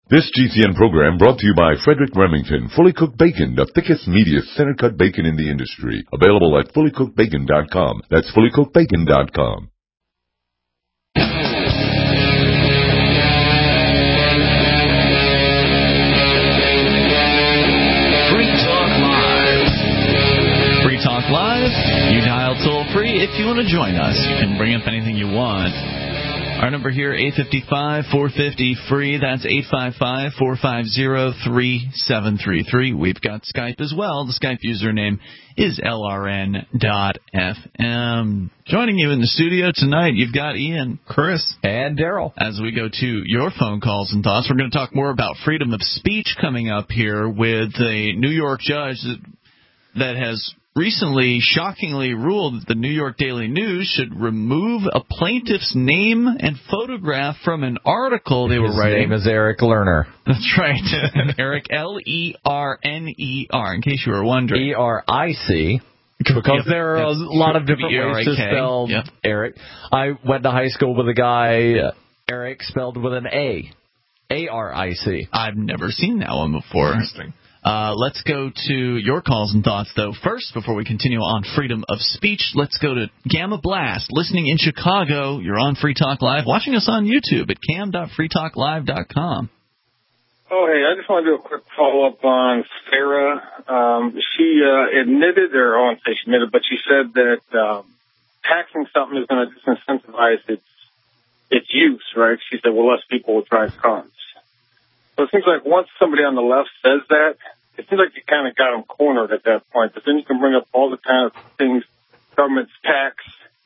This GCN program brought to you by Frederick Remington, fully cooked bacon, the thickest, meatiest, center-cut bacon in the industry. Available at fullycookedbacon.com. That's fullycookedbacon.com. Free Talk Live. Free Talk Live. You dial toll-free if you want to join us. You can bring up anything you want. Our number here, 855-450-FREE. That's 855-450-3733. We've got Skype as well. The Skype username is LRN.FM. Joining you in the studio tonight, you've got Ian, Chris, and Daryl. As we go to your phone calls and thoughts, we're going to talk more about freedom of speech coming up here with a New York judge that has recently shockingly ruled that the New York Daily News should remove a plaintiff's name and photograph from an article they were writing. His name is Eric Lerner. That's right. Eric, L-E-R-N-E-R, in case you were wondering. E-R-I-C. Because there are a lot of different ways to spell Eric. I went to high school with a guy, Eric, spelled with an A. A-R-I-C. I've never seen that one before. Interesting. Let's go to your calls and thoughts, though. First, before we continue on freedom of speech, let's go to Gamma Blast, listening in Chicago. You're on Free Talk Live, watching us on YouTube at cam.freetalklive.com. Oh, hey, I just want to do a quick follow-up on Sarah. She admitted, or I won't say she admitted, but she said that taxing something is going to disincentivize its use, right? She said, well, less people will drive cars. So it seems like once somebody on the left says that, it seems like you kind of got them cornered at that point. But then you can bring up all the kind of things government's tax,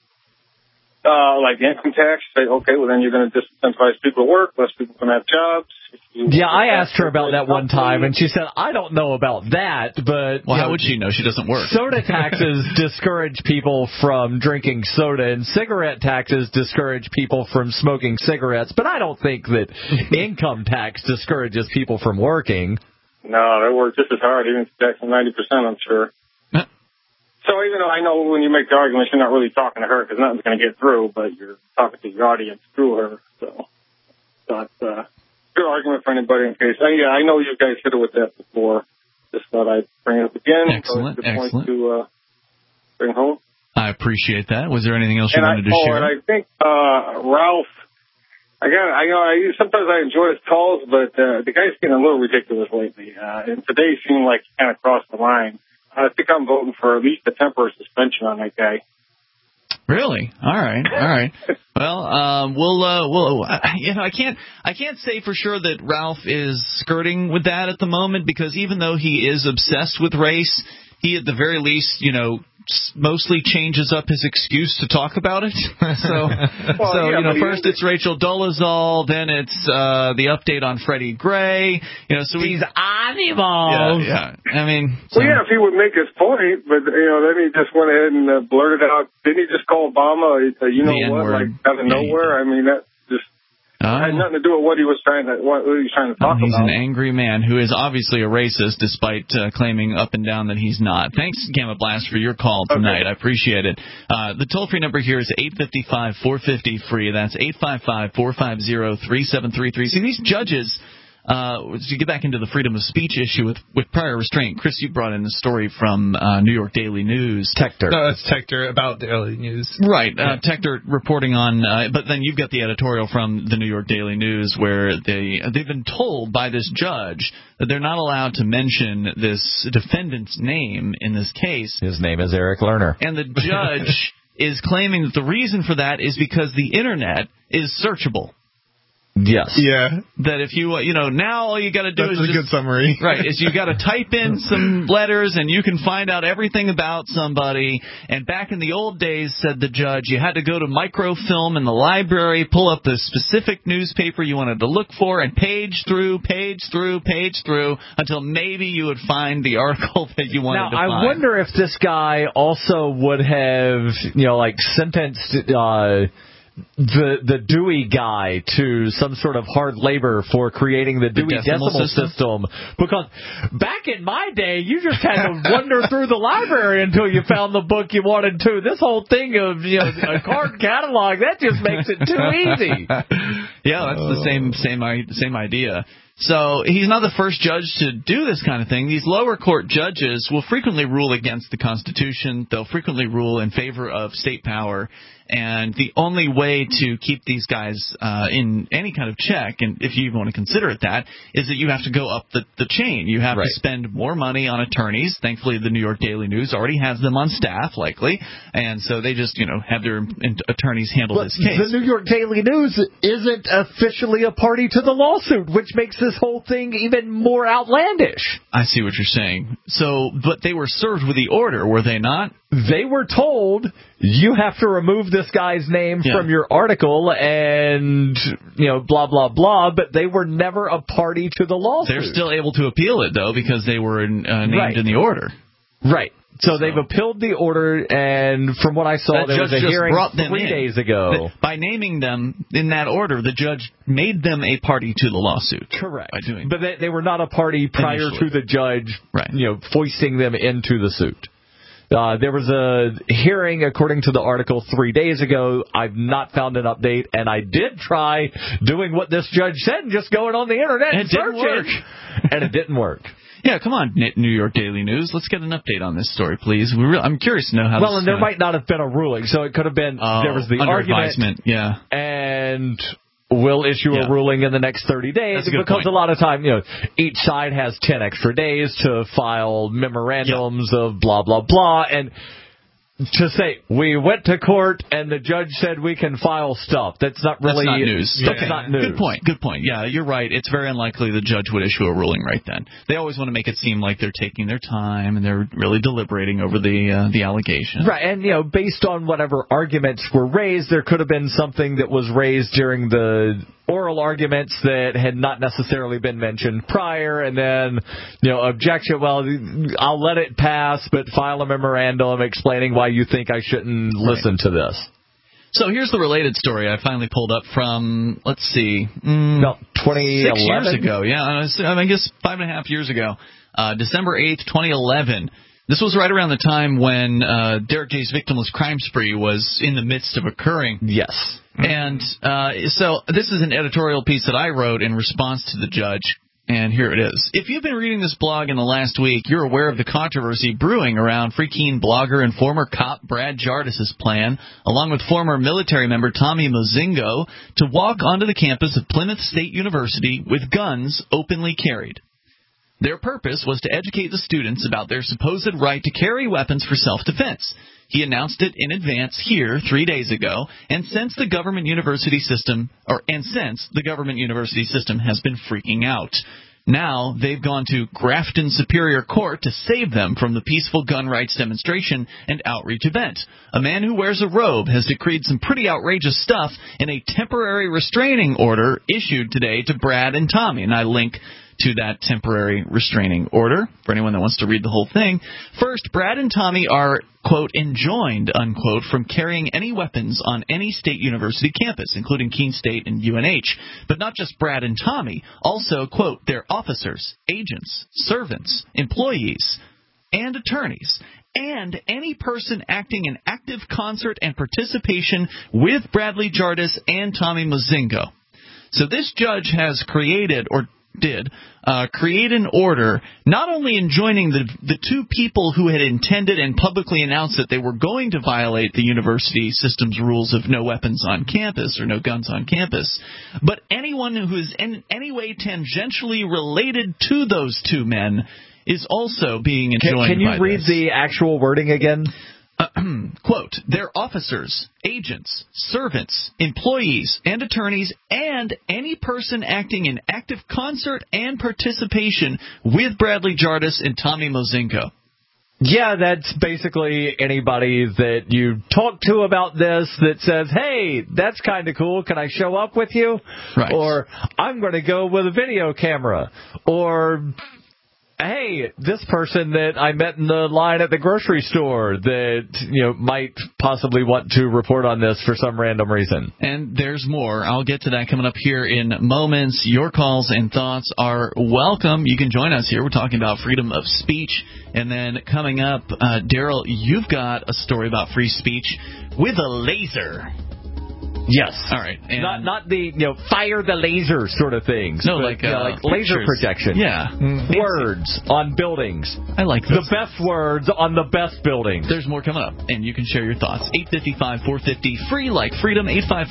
like income tax. Say, okay, well, then you're going to disincentivize people to work. Less people can have jobs. Yeah, I asked her about that one time, and she said, I don't know about that, but... Well, how would she know? She doesn't work. Soda taxes discourage people from drinking soda, and cigarette taxes discourage people from smoking cigarettes, but I don't think that income tax discourages people from working. No, they work just as hard, even taxing 90%, I'm sure. So even though I know when you make the argument, you're not really talking to her because nothing's going to get through, but you're talking to your audience through her, so that's good argument for anybody in case. Yeah, I know you guys hit it with that before. Just thought I'd bring it up again. Excellent, good excellent. Point to bring home. I appreciate that. Was there anything else you wanted to share? And I think Ralph, sometimes I enjoy his calls, but the guy's getting a little ridiculous lately. And today seemed like he kind of crossed the line. I think I'm voting for at least a temporary suspension on that guy. Really? All right. Well, I can't say for sure that Ralph is skirting with that at the moment, because even though he is obsessed with race, he at the very least, mostly changes up his excuse to talk about it. First it's Rachel Dolezal, then it's the update on Freddie Gray. So these animals. Yeah. I mean, if he would make his point, but then he just went ahead and blurted out. Didn't he just call Obama? Like out of nowhere? I mean, that just had nothing to do with what he was trying to talk about. He's an angry man who is obviously a racist, despite claiming up and down that he's not. Thanks, Gamma Blast, for your call tonight. Okay. I appreciate it. The toll-free number here is 855-450-FREE. That's 855-450-3733. See, these judges... to get back into the freedom of speech issue with prior restraint, Chris, you brought in the story from New York Daily News. Tector. No, that's Tector about Daily News. Right. Tector reporting on, but then you've got the editorial from the New York Daily News where they've been told by this judge that they're not allowed to mention this defendant's name in this case. His name is Eric Lerner. And the judge is claiming that the reason for that is because the Internet is searchable. Yes. Yeah. That if you, now all you got to do is a good summary. Right. Is you got to type in some letters and you can find out everything about somebody. And back in the old days, said the judge, you had to go to microfilm in the library, pull up the specific newspaper you wanted to look for, and page through until maybe you would find the article that you wanted to find. Now, I wonder if this guy also would have, sentenced the Dewey guy to some sort of hard labor for creating the Dewey Decimal System. Because back in my day, you just had to wander through the library until you found the book you wanted to. This whole thing of a card catalog, that just makes it too easy. Yeah, that's the same idea. So he's not the first judge to do this kind of thing. These lower court judges will frequently rule against the Constitution. They'll frequently rule in favor of state power. And the only way to keep these guys in any kind of check, and if you even want to consider it that, is that you have to go up the chain. You have to spend more money on attorneys. Thankfully, the New York Daily News already has them on staff, likely. And so they just, have their attorneys handle this case. The New York Daily News isn't officially a party to the lawsuit, which makes this whole thing even more outlandish. I see what you're saying. So, but they were served with the order, were they not? They were told, you have to remove this guy's name from your article and, blah, blah, blah, but they were never a party to the lawsuit. They're still able to appeal it, though, because they were named in the order. Right. So they've appealed the order, and from what I saw, there was a hearing 3 days ago. By naming them in that order, the judge made them a party to the lawsuit. Correct. By doing but they were not a party prior to the judge, foisting them into the suit. There was a hearing, according to the article, 3 days ago. I've not found an update, and I did try doing what this judge said and just going on the internet and searching. And it didn't work. Yeah, come on, New York Daily News. Let's get an update on this story, please. I'm curious to know how. Well, and there might not have been a ruling, so it could have been there was the argument, and we'll issue a ruling in the next 30 days because a lot of time, each side has 10 extra days to file memorandums of blah, blah, blah. And to say, we went to court and the judge said we can file stuff, that's not really that's not news. That's not news. Good point. Yeah, you're right. It's very unlikely the judge would issue a ruling right then. They always want to make it seem like they're taking their time and they're really deliberating over the allegation. Right, and based on whatever arguments were raised, there could have been something that was raised during the oral arguments that had not necessarily been mentioned prior, and then, objection, well, I'll let it pass, but file a memorandum explaining why you think I shouldn't listen to this. So here's the related story I finally pulled up from, let's see, about 2011? 6 years ago, I guess 5.5 years ago, December 8th, 2011. This was right around the time when Derek J's victimless crime spree was in the midst of occurring. Yes. And so this is an editorial piece that I wrote in response to the judge, and here it is. If you've been reading this blog in the last week, you're aware of the controversy brewing around Free Keene blogger and former cop Brad Jardis' plan, along with former military member Tommy Mozingo, to walk onto the campus of Plymouth State University with guns openly carried. Their purpose was to educate the students about their supposed right to carry weapons for self-defense. He announced it in advance here 3 days ago, and since the government university system has been freaking out. Now they've gone to Grafton Superior Court to save them from the peaceful gun rights demonstration and outreach event. A man who wears a robe has decreed some pretty outrageous stuff in a temporary restraining order issued today to Brad and Tommy, and I link to that temporary restraining order for anyone that wants to read the whole thing. First, Brad and Tommy are, quote, enjoined, unquote, from carrying any weapons on any state university campus, including Keene State and UNH. But not just Brad and Tommy, also, quote, their officers, agents, servants, employees, and attorneys, and any person acting in active concert and participation with Bradley Jardis and Tommy Mozingo. So this judge has created, or did, create an order not only enjoining the two people who had intended and publicly announced that they were going to violate the university system's rules of no weapons on campus or no guns on campus, but anyone who is in any way tangentially related to those two men is also being enjoined. Can you read the actual wording again? Quote, their officers, agents, servants, employees, and attorneys, and any person acting in active concert and participation with Bradley Jardis and Tommy Mozingo. Yeah, that's basically anybody that you talk to about this that says, hey, that's kind of cool. Can I show up with you? Right. Or I'm going to go with a video camera. Or, hey, this person that I met in the line at the grocery store that, might possibly want to report on this for some random reason. And there's more. I'll get to that coming up here in moments. Your calls and thoughts are welcome. You can join us here. We're talking about freedom of speech. And then coming up, Daryl, you've got a story about free speech with a laser. Yes. All right. And Not the fire the laser sort of things. No, but, like laser pictures. projection. Yeah. Words on buildings. I like this. The best words on the best buildings. There's more coming up, and you can share your thoughts. 855-450, free like freedom,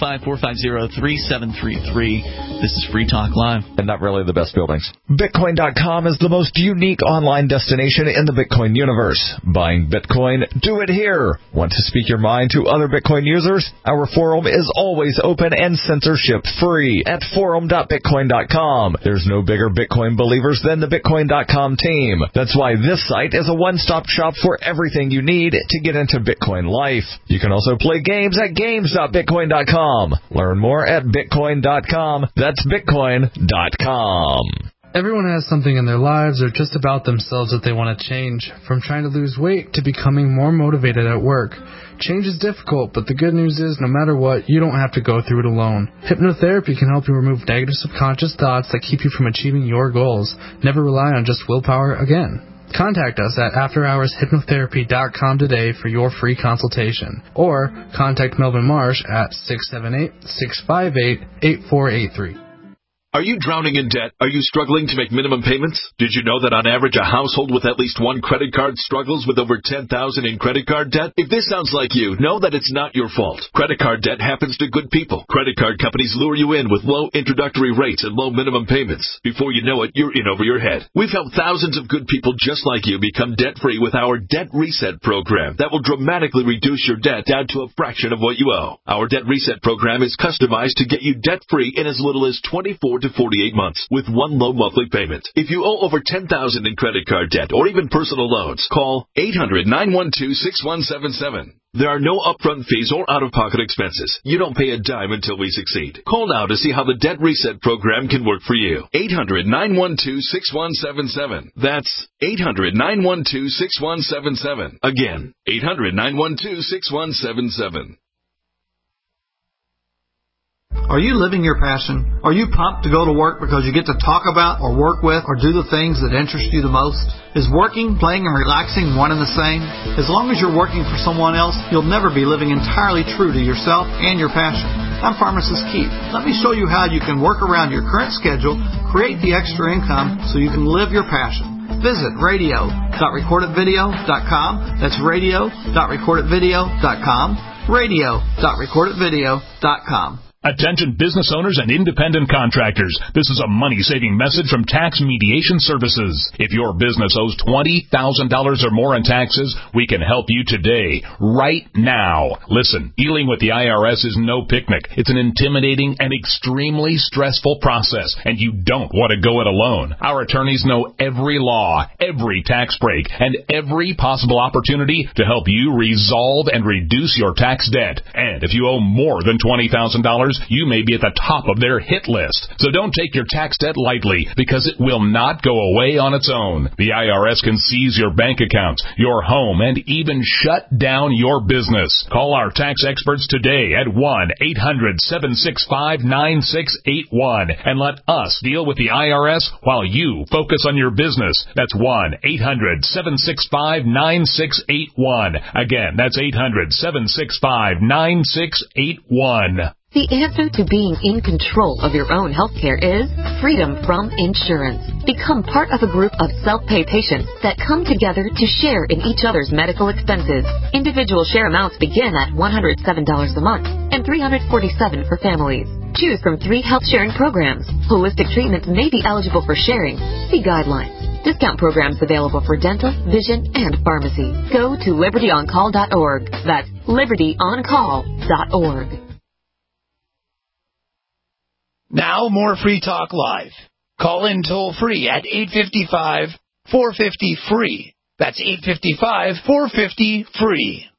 855-450-3733. This is Free Talk Live. And not really the best buildings. Bitcoin.com is the most unique online destination in the Bitcoin universe. Buying Bitcoin? Do it here. Want to speak your mind to other Bitcoin users? Our forum is always open and censorship-free at forum.bitcoin.com. There's no bigger Bitcoin believers than the Bitcoin.com team. That's why this site is a one-stop shop for everything you need to get into Bitcoin life. You can also play games at games.bitcoin.com. Learn more at bitcoin.com. That's bitcoin.com. Everyone has something in their lives or just about themselves that they want to change, from trying to lose weight to becoming more motivated at work. Change is difficult, but the good news is no matter what, you don't have to go through it alone. Hypnotherapy can help you remove negative subconscious thoughts that keep you from achieving your goals. Never rely on just willpower again. Contact us at afterhourshypnotherapy.com today for your free consultation. Or contact Melvin Marsh at 678-658-8483. Are you drowning in debt? Are you struggling to make minimum payments? Did you know that on average a household with at least one credit card struggles with over $10,000 in credit card debt? If this sounds like you, know that it's not your fault. Credit card debt happens to good people. Credit card companies lure you in with low introductory rates and low minimum payments. Before you know it, you're in over your head. We've helped thousands of good people just like you become debt-free with our Debt Reset program that will dramatically reduce your debt down to a fraction of what you owe. Our Debt Reset program is customized to get you debt-free in as little as 24 to 48 months with one low monthly payment. If you owe over $10,000 in credit card debt or even personal loans, call 800-912-6177. There are no upfront fees or out-of-pocket expenses. You don't pay a dime until we succeed. Call now to see how the Debt Reset program can work for you. 800-912-6177. That's 800-912-6177. Again, 800-912-6177. Are you living your passion? Are you pumped to go to work because you get to talk about or work with or do the things that interest you the most? Is working, playing, and relaxing one and the same? As long as you're working for someone else, you'll never be living entirely true to yourself and your passion. I'm Pharmacist Keith. Let me show you how you can work around your current schedule, create the extra income so you can live your passion. Visit radio.recordedvideo.com. That's radio.recordedvideo.com. radio.recordedvideo.com. Attention business owners and independent contractors. This is a money-saving message from Tax Mediation Services. If your business owes $20,000 or more in taxes, we can help you today, right now. Listen, dealing with the IRS is no picnic. It's an intimidating and extremely stressful process, and you don't want to go it alone. Our attorneys know every law, every tax break, and every possible opportunity to help you resolve and reduce your tax debt. And if you owe more than $20,000, you may be at the top of their hit list. So don't take your tax debt lightly, because it will not go away on its own. The IRS can seize your bank accounts, your home, and even shut down your business. Call our tax experts today at 1-800-765-9681 and let us deal with the IRS while you focus on your business. That's 1-800-765-9681. Again, that's 800-765-9681. The answer to being in control of your own health care is freedom from insurance. Become part of a group of self-pay patients that come together to share in each other's medical expenses. Individual share amounts begin at $107 a month and $347 for families. Choose from 3 health sharing programs. Holistic treatments may be eligible for sharing. See guidelines. Discount programs available for dental, vision, and pharmacy. Go to libertyoncall.org. That's libertyoncall.org. Now more Free Talk Live. Call in toll free at 855-450-FREE. That's 855-450-FREE.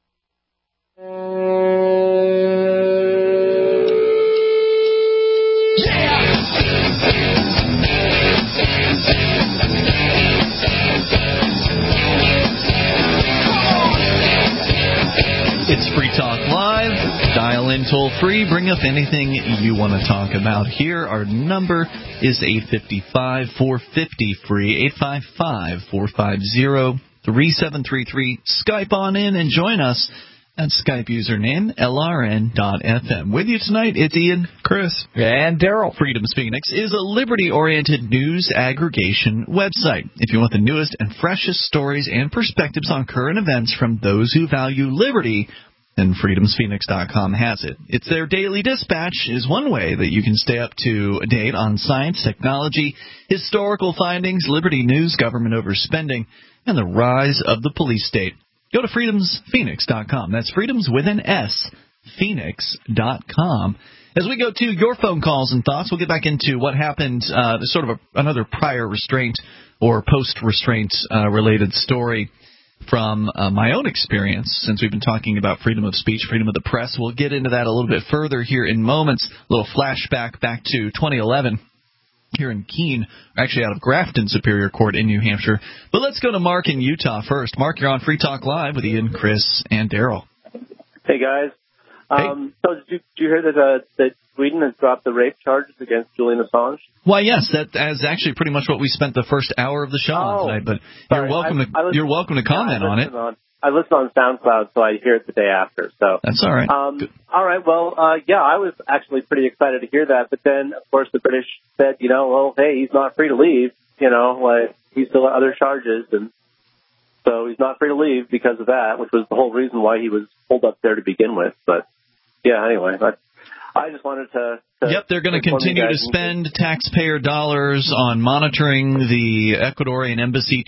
It's Free Talk Live. Dial in toll free. Bring up anything you want to talk about here. Our number is 855-450-FREE, 855-450-3733. Skype on in and join us. That's Skype username, LRN.FM. With you tonight, it's Ian, Chris, and Daryl. Freedom's Phoenix is a liberty-oriented news aggregation website. If you want the newest and freshest stories and perspectives on current events from those who value liberty, then freedomsphoenix.com has it. It's their daily dispatch is one way that you can stay up to date on science, technology, historical findings, liberty news, government overspending, and the rise of the police state. Go to freedomsphoenix.com. That's freedoms with an S, phoenix.com. As we go to your phone calls and thoughts, we'll get back into what happened, sort of another prior restraint or post-restraint related story from my own experience, since we've been talking about freedom of speech, freedom of the press. We'll get into that a little bit further here in moments. A little flashback back to 2011 here in Keene, actually out of Grafton Superior Court in New Hampshire. But let's go to Mark in Utah first. Mark, you're on Free Talk Live with Ian, Chris, and Daryl. Hey, guys. Hey. So did you hear that Sweden has dropped the rape charges against Julian Assange? Why, yes, that is actually pretty much what we spent the first hour of the show on tonight. But sorry, you're welcome to comment on it. I listen on SoundCloud, so I hear it the day after. So that's all right. All right. Well, yeah, I was actually pretty excited to hear that. But then, of course, the British said, well, hey, he's not free to leave. Like he's still got other charges, and so he's not free to leave because of that, which was the whole reason why he was pulled up there to begin with. But yeah, anyway, I just wanted to yep, they're going to continue to spend taxpayer dollars on monitoring the Ecuadorian embassy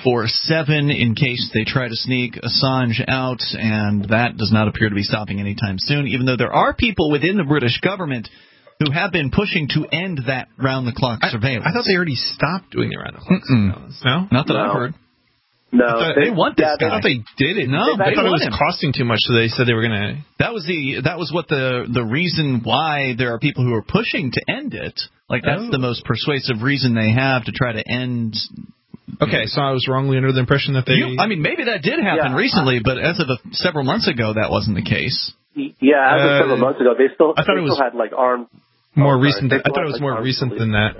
24/7 in case they try to sneak Assange out, and that does not appear to be stopping anytime soon, even though there are people within the British government who have been pushing to end that round-the-clock surveillance. I thought they already stopped doing the round-the-clock surveillance. No? Not that I've heard. No, they want this guy. I thought they did it. No, they thought it was him. costing too much, so they said they were going to. That was what the reason why there are people who are pushing to end it. Like that's the most persuasive reason they have to try to end. Okay, so I was wrongly under the impression that they. Maybe that did happen recently, but as of several months ago, that wasn't the case. Yeah, as of several months ago, they still had like armed. More recent. I thought it was more recent than that.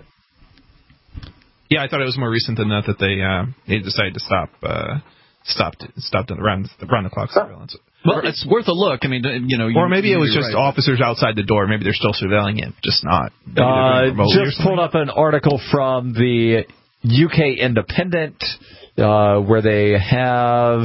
Yeah, I thought it was more recent than that they decided to stop the round-the-clock surveillance. Well, it's worth a look. I mean, or maybe it was just officers outside the door. Maybe they're still surveilling him, just not. Just pulled up an article from the UK Independent where they have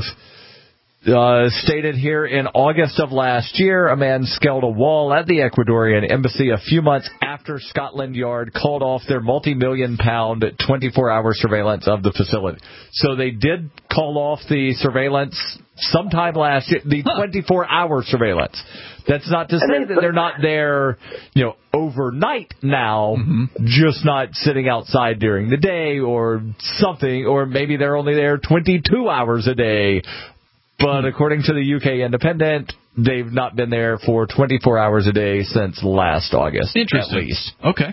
stated here, in August of last year, a man scaled a wall at the Ecuadorian embassy a few months after Scotland Yard called off their multi-million-pound 24-hour surveillance of the facility. So they did call off the surveillance sometime last year, the 24-hour surveillance. That's not to say that they're not there, overnight now, just not sitting outside during the day or something, or maybe they're only there 22 hours a day. But according to the UK Independent, they've not been there for 24 hours a day since last August. Interesting. At least. Okay.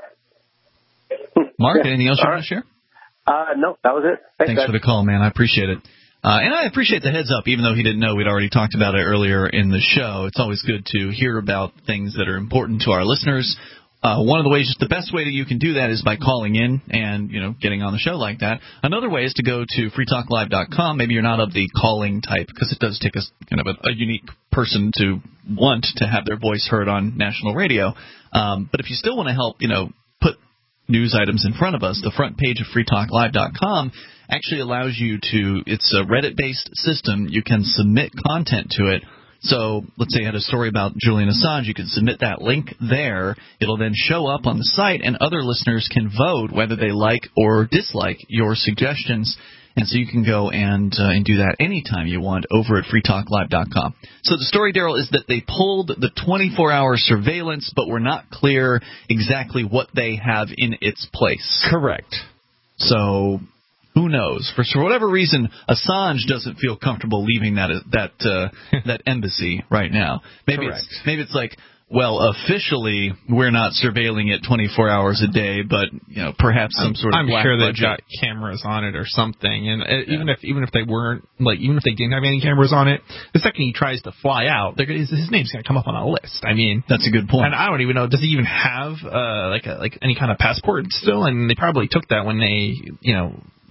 Mark, anything else you want to share? No, that was it. Thanks for the call, man. I appreciate it. And I appreciate the heads up, even though he didn't know we'd already talked about it earlier in the show. It's always good to hear about things that are important to our listeners. One of the ways, the best way that you can do that is by calling in and, getting on the show like that. Another way is to go to freetalklive.com. Maybe you're not of the calling type, because it does take kind of a unique person to want to have their voice heard on national radio. But if you still want to help, put news items in front of us, the front page of freetalklive.com actually allows you to, it's a Reddit-based system. You can submit content to it. So let's say you had a story about Julian Assange. You can submit that link there. It'll then show up on the site, and other listeners can vote whether they like or dislike your suggestions. And so you can go and do that anytime you want over at freetalklive.com. So the story, Daryl, is that they pulled the 24-hour surveillance, but were not clear exactly what they have in its place. Correct. So who knows? For whatever reason, Assange doesn't feel comfortable leaving that embassy right now. Maybe it's like, well, officially we're not surveilling it 24 hours a day, but perhaps some sort of black sure budget. they've got cameras on it or something. And even if they weren't, even if they didn't have any cameras on it, the second he tries to fly out, his name's going to come up on a list. I mean, that's a good point. And I don't even know, does he even have like any kind of passport still? And they probably took that when they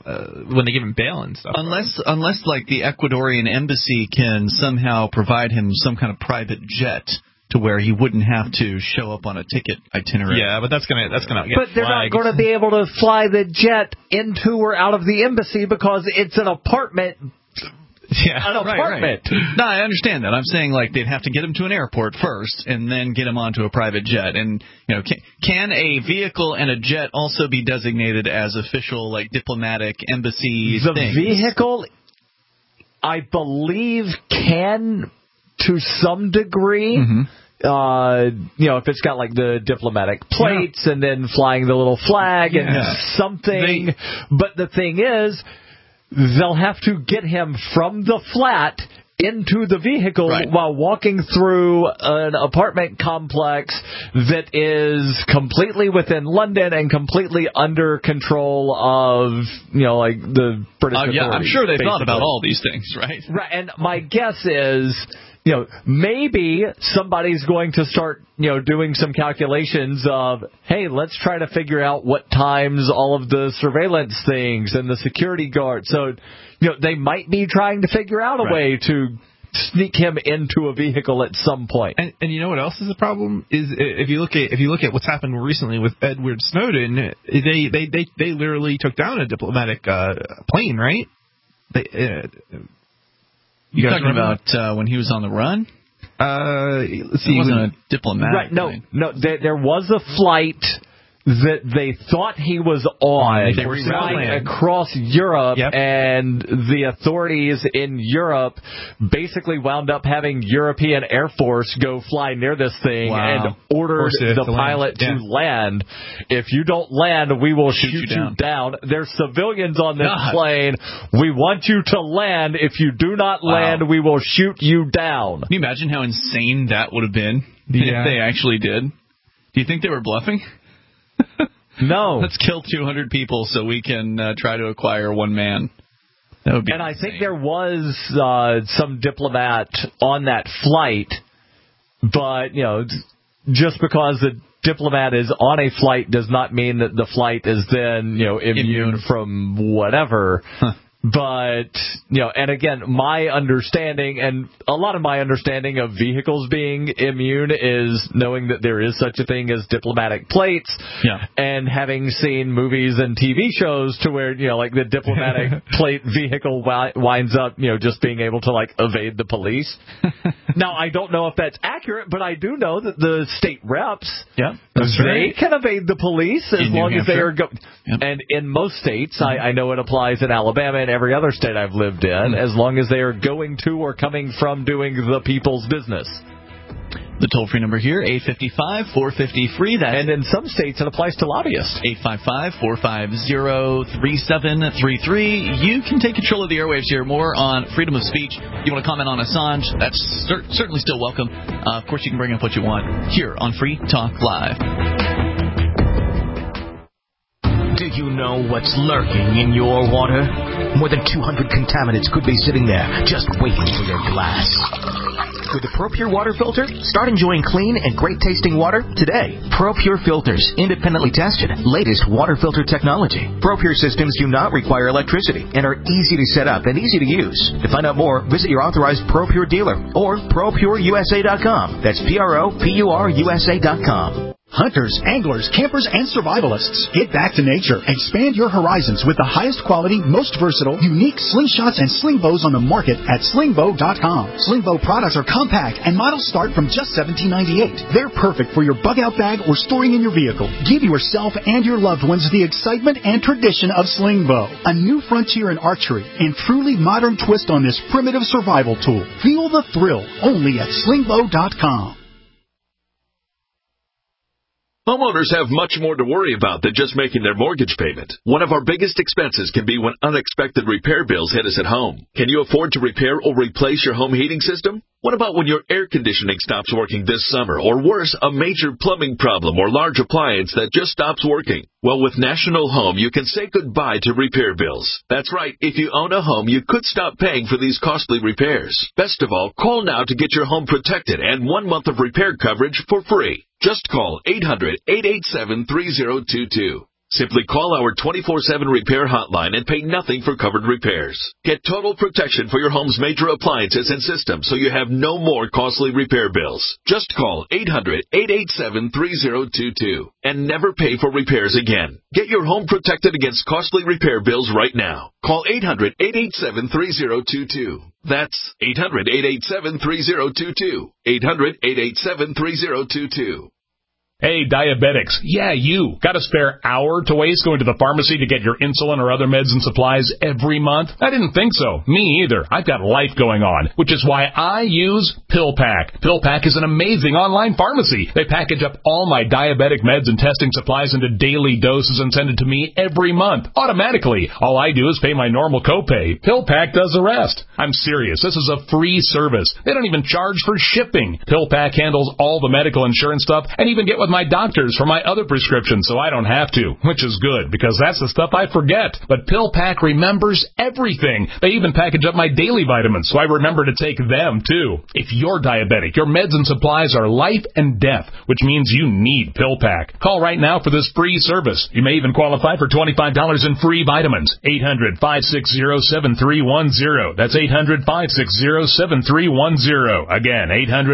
when they give him bail and stuff. Unless like the Ecuadorian embassy can somehow provide him some kind of private jet to where he wouldn't have to show up on a ticket itinerary. Yeah, but that's gonna get But they're not going to be able to fly the jet into or out of the embassy because it's an apartment. Yeah, an apartment. Right. No, I understand that. I'm saying like they'd have to get him to an airport first and then get him onto a private jet. And can a vehicle and a jet also be designated as official like diplomatic embassy The things? vehicle, I believe, can to some degree. Mm-hmm. If it's got like the diplomatic plates and then flying the little flag and something. But the thing is, they'll have to get him from the flat into the vehicle while walking through an apartment complex that is completely within London and completely under control of, like the British authorities. Yeah, I'm sure they've thought about all these things, right? Right, and my guess is, maybe somebody's going to start, doing some calculations of, hey, let's try to figure out what times all of the surveillance things and the security guards. So, they might be trying to figure out a way to sneak him into a vehicle at some point. And you know what else is a problem is if you look at what's happened recently with Edward Snowden, they literally took down a diplomatic plane, right? You're talking about when he was on the run? Let's see. He wasn't a diplomatic. Right, no. There was a flight that they thought he was on. They were flying across Europe, and the authorities in Europe basically wound up having European Air Force go fly near this thing and ordered the pilot to land. If you don't land, we will shoot you down. There's civilians on this plane. We want you to land. If you do not land, we will shoot you down. Can you imagine how insane that would have been if they actually did? Do you think they were bluffing? No. Let's kill 200 people so we can try to acquire one man. That would be insane. I think there was some diplomat on that flight, but, just because the diplomat is on a flight does not mean that the flight is then, immune from whatever. But, and again, my understanding, and a lot of my understanding of vehicles being immune is knowing that there is such a thing as diplomatic plates, and having seen movies and TV shows to where, like the diplomatic plate vehicle winds up, just being able to, like, evade the police. Now, I don't know if that's accurate, but I do know that the state reps, they can evade the police as long as they are and in most states, I know it applies in Alabama and every other state I've lived in, as long as they are going to or coming from doing the people's business. The toll-free number here, 855-450-FREE. And in some states, it applies to lobbyists. 855-450-3733. You can take control of the airwaves here. More on freedom of speech. You want to comment on Assange? That's certainly still welcome. Of course, you can bring up what you want here on Free Talk Live. Do you know what's lurking in your water? More than 200 contaminants could be sitting there, just waiting for your glass. With the ProPure water filter, start enjoying clean and great-tasting water today. ProPure filters, independently tested, latest water filter technology. ProPure systems do not require electricity and are easy to set up and easy to use. To find out more, visit your authorized ProPure dealer or ProPureUSA.com. That's ProPureUSA.com. Hunters, anglers, campers, and survivalists. Get back to nature. Expand your horizons with the highest quality, most versatile, unique slingshots and sling bows on the market at slingbow.com. Slingbow products are compact and models start from just $17.98. They're perfect for your bug-out bag or storing in your vehicle. Give yourself and your loved ones the excitement and tradition of Slingbow, a new frontier in archery and truly modern twist on this primitive survival tool. Feel the thrill only at slingbow.com. Homeowners have much more to worry about than just making their mortgage payment. One of our biggest expenses can be when unexpected repair bills hit us at home. Can you afford to repair or replace your home heating system? What about when your air conditioning stops working this summer? Or worse, a major plumbing problem or large appliance that just stops working? Well, with National Home, you can say goodbye to repair bills. That's right. If you own a home, you could stop paying for these costly repairs. Best of all, call now to get your home protected and 1 month of repair coverage for free. Just call 800-887-3022. Simply call our 24/7 repair hotline and pay nothing for covered repairs. Get total protection for your home's major appliances and systems so you have no more costly repair bills. Just call 800-887-3022 and never pay for repairs again. Get your home protected against costly repair bills right now. Call 800-887-3022. That's 800-887-3022. 800-887-3022. Hey, diabetics. Yeah, you. Got a spare hour to waste going to the pharmacy to get your insulin or other meds and supplies every month? I didn't think so. Me either. I've got life going on, which is why I use PillPack. PillPack is an amazing online pharmacy. They package up all my diabetic meds and testing supplies into daily doses and send it to me every month, automatically. All I do is pay my normal copay. PillPack does the rest. I'm serious. This is a free service. They don't even charge for shipping. PillPack handles all the medical insurance stuff and even get with my doctors for my other prescriptions so I don't have to, which is good because that's the stuff I forget. But PillPack remembers everything. They even package up my daily vitamins so I remember to take them too. If you're diabetic, your meds and supplies are life and death, which means you need PillPack. Call right now for this free service. You may even qualify for $25 in free vitamins. 800-560-7310. That's 800-560-7310. Again,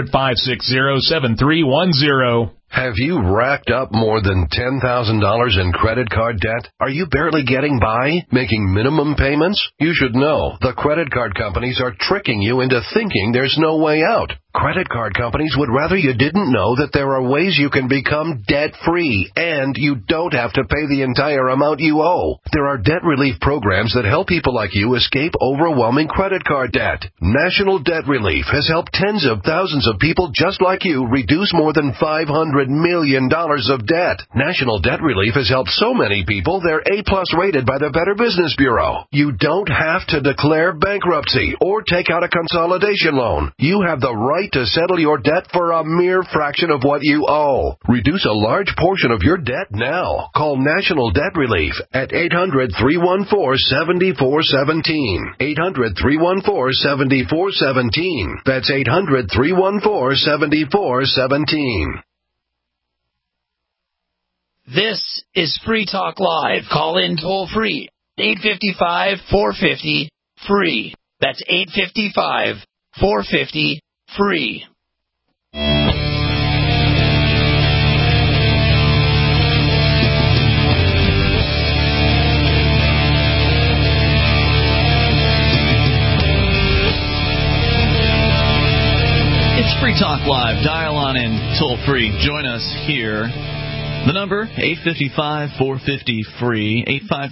800-560-7310. Have you racked up more than $10,000 in credit card debt? Are you barely getting by, making minimum payments? You should know the credit card companies are tricking you into thinking there's no way out. Credit card companies would rather you didn't know that there are ways you can become debt-free, and you don't have to pay the entire amount you owe. There are debt relief programs that help people like you escape overwhelming credit card debt. National Debt Relief has helped tens of thousands of people just like you reduce more than $500 million of debt. National Debt Relief has helped so many people they're A-plus rated by the Better Business Bureau. You don't have to declare bankruptcy or take out a consolidation loan. You have the right to settle your debt for a mere fraction of what you owe. Reduce a large portion of your debt now. Call National Debt Relief at 800-314-7417. 800-314-7417. That's 800-314-7417. This is Free Talk Live. Call in toll free. 855-450-FREE. That's 855-450-FREE. It's Free Talk Live. Dial on in toll free. Join us here. The number, 855-450-FREE,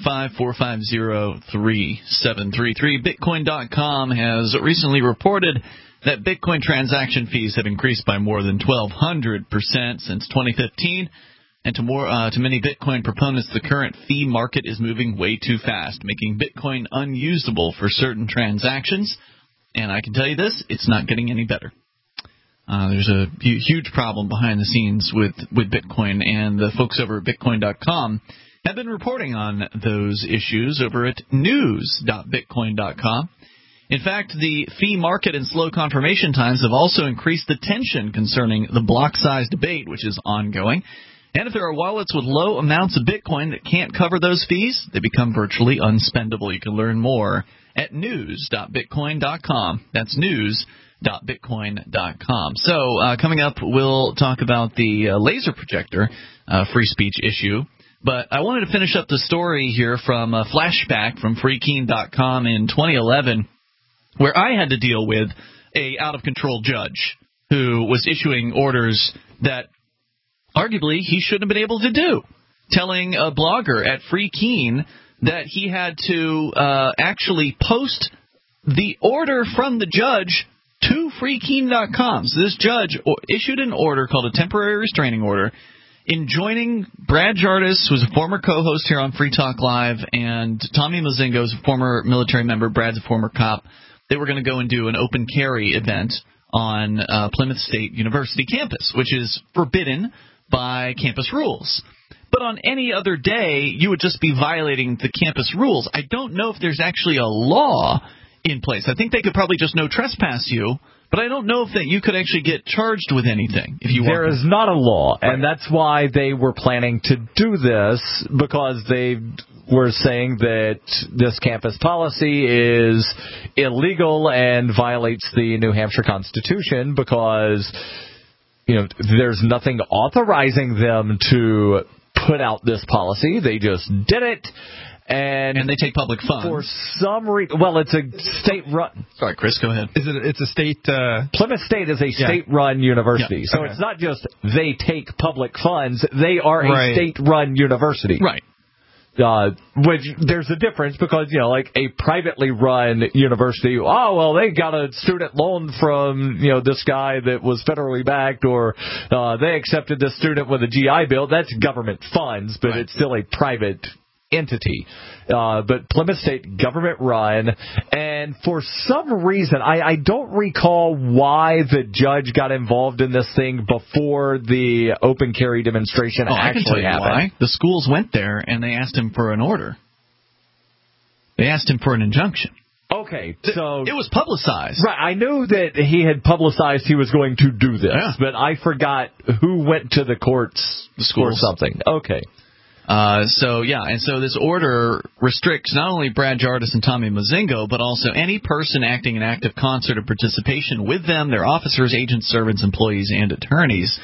855-450-3733. Bitcoin.com has recently reported that Bitcoin transaction fees have increased by more than 1,200% since 2015. And to many Bitcoin proponents, the current fee market is moving way too fast, making Bitcoin unusable for certain transactions. And I can tell you this, it's not getting any better. There's a huge problem behind the scenes with Bitcoin, and the folks over at Bitcoin.com have been reporting on those issues over at news.bitcoin.com. In fact, the fee market and slow confirmation times have also increased the tension concerning the block size debate, which is ongoing. And if there are wallets with low amounts of Bitcoin that can't cover those fees, they become virtually unspendable. You can learn more at news.bitcoin.com. That's news.bitcoin.com. So coming up, we'll talk about the laser projector free speech issue. But I wanted to finish up the story here from a flashback from freekeen.com in 2011, where I had to deal with a out-of-control judge who was issuing orders that arguably he shouldn't have been able to do, telling a blogger at Freekeen that he had to actually post the order from the judge to freekeen.com. So this judge issued an order called a temporary restraining order enjoining Brad Jardis, who's a former co-host here on Free Talk Live, and Tommy Mozingo, who's a former military member. Brad's a former cop. They were going to go and do an open carry event on Plymouth State University campus, which is forbidden by campus rules. But on any other day, you would just be violating the campus rules. I don't know if there's actually a law in place. I think they could probably just no trespass you, but I don't know if that you could actually get charged with anything if you. There is not a law, and that's why they were planning to do this, because they were saying that this campus policy is illegal and violates the New Hampshire Constitution, because there's nothing authorizing them to put out this policy. They just did it. And they take public funds. For some reason, well, it's a state-run. Sorry, Chris, go ahead. It's a state. Plymouth State is a state-run university, so it's not just they take public funds; they are a state-run university. Right. Which there's a difference, because like a privately run university, they got a student loan from this guy that was federally backed, or they accepted this student with a GI Bill. That's government funds, but it's still a private entity. But Plymouth State, government run, and for some reason, I don't recall why the judge got involved in this thing before the open carry demonstration actually I can tell you happened. Why. The schools went there and they asked him for an order. They asked him for an injunction. Okay, so it was publicized. Right, I knew that he had publicized he was going to do this, but I forgot who went to the courts or something. Okay. So this order restricts not only Brad Jardis and Tommy Mozingo, but also any person acting in active concert or participation with them, their officers, agents, servants, employees, and attorneys.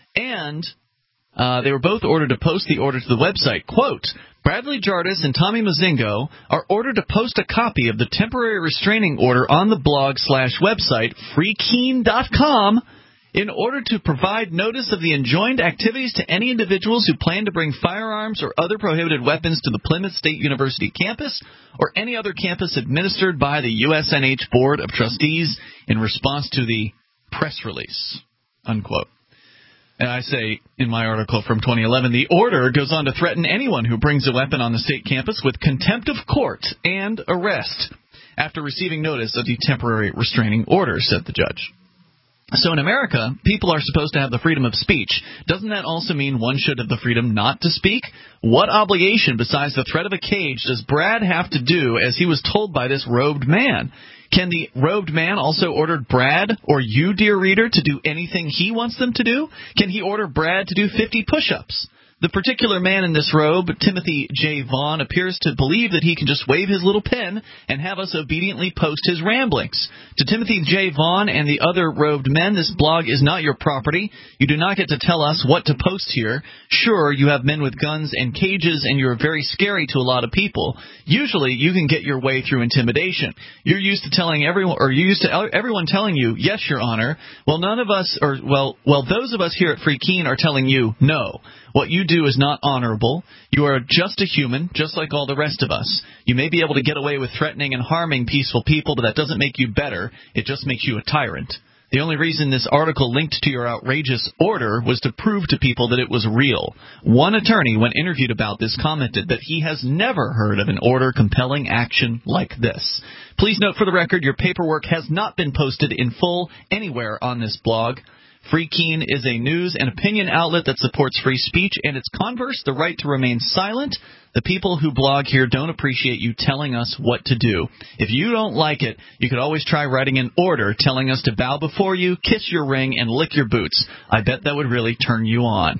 And they were both ordered to post the order to the website. Quote, Bradley Jardis and Tommy Mozingo are ordered to post a copy of the temporary restraining order on the blog/website freekeen.com in order to provide notice of the enjoined activities to any individuals who plan to bring firearms or other prohibited weapons to the Plymouth State University campus or any other campus administered by the USNH Board of Trustees in response to the press release, unquote. And I say in my article from 2011, the order goes on to threaten anyone who brings a weapon on the state campus with contempt of court and arrest after receiving notice of the temporary restraining order, said the judge. So in America, people are supposed to have the freedom of speech. Doesn't that also mean one should have the freedom not to speak? What obligation besides the threat of a cage does Brad have to do as he was told by this robed man? Can the robed man also order Brad or you, dear reader, to do anything he wants them to do? Can he order Brad to do 50 push-ups? The particular man in this robe, Timothy J. Vaughn, appears to believe that he can just wave his little pen and have us obediently post his ramblings. To Timothy J. Vaughn and the other robed men, this blog is not your property. You do not get to tell us what to post here. Sure, you have men with guns and cages, and you're very scary to a lot of people. Usually, you can get your way through intimidation. You're used to telling everyone, or you're used to everyone telling you, yes, Your Honor. Well, none of us, or those of us here at Free Keene are telling you, no. What you do is not honorable. You are just a human, just like all the rest of us. You may be able to get away with threatening and harming peaceful people, but that doesn't make you better. It just makes you a tyrant. The only reason this article linked to your outrageous order was to prove to people that it was real. One attorney, when interviewed about this, commented that he has never heard of an order compelling action like this. Please note for the record, your paperwork has not been posted in full anywhere on this blog. Free Keene is a news and opinion outlet that supports free speech and its converse, the right to remain silent. The people who blog here don't appreciate you telling us what to do. If you don't like it, you could always try writing an order telling us to bow before you, kiss your ring, and lick your boots. I bet that would really turn you on.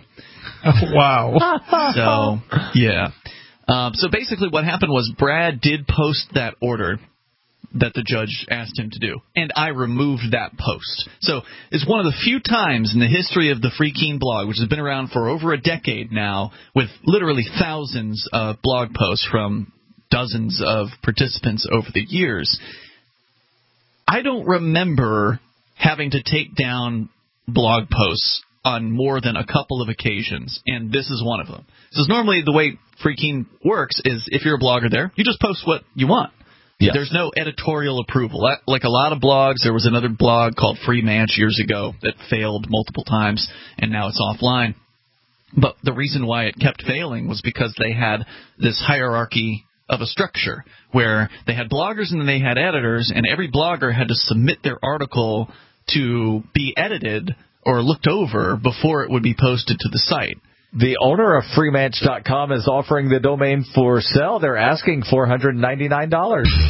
Wow. So, yeah. So basically what happened was Brad did post that order that the judge asked him to do, and I removed that post. So it's one of the few times in the history of the Free Keene blog, which has been around for over a decade now, with literally thousands of blog posts from dozens of participants over the years. I don't remember having to take down blog posts on more than a couple of occasions, and this is one of them. So normally the way Free Keene works is if you're a blogger there, you just post what you want. Yes. There's no editorial approval. Like a lot of blogs, there was another blog called Free Manch years ago that failed multiple times, and now it's offline. But the reason why it kept failing was because they had this hierarchy of a structure where they had bloggers and then they had editors, and every blogger had to submit their article to be edited or looked over before it would be posted to the site. The owner of freemanch.com is offering the domain for sale. They're asking $499.